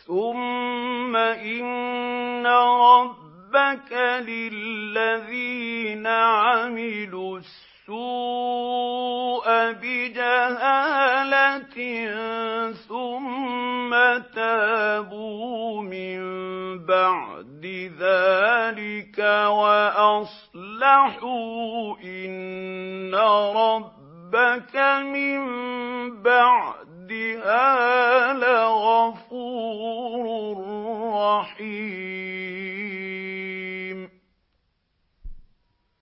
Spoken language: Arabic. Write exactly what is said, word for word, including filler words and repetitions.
ثُمَّ إِنَّ رَبَّكَ لِلَّذِينَ عَمِلُوا السُّوءَ بِجَهَالَةٍ ثُمَّ تَابُوا مِن بَعْدِ ذَٰلِكَ وَأَصْلَحُوا إِنَّ رَبَّكَ مِن بَعْدِهَا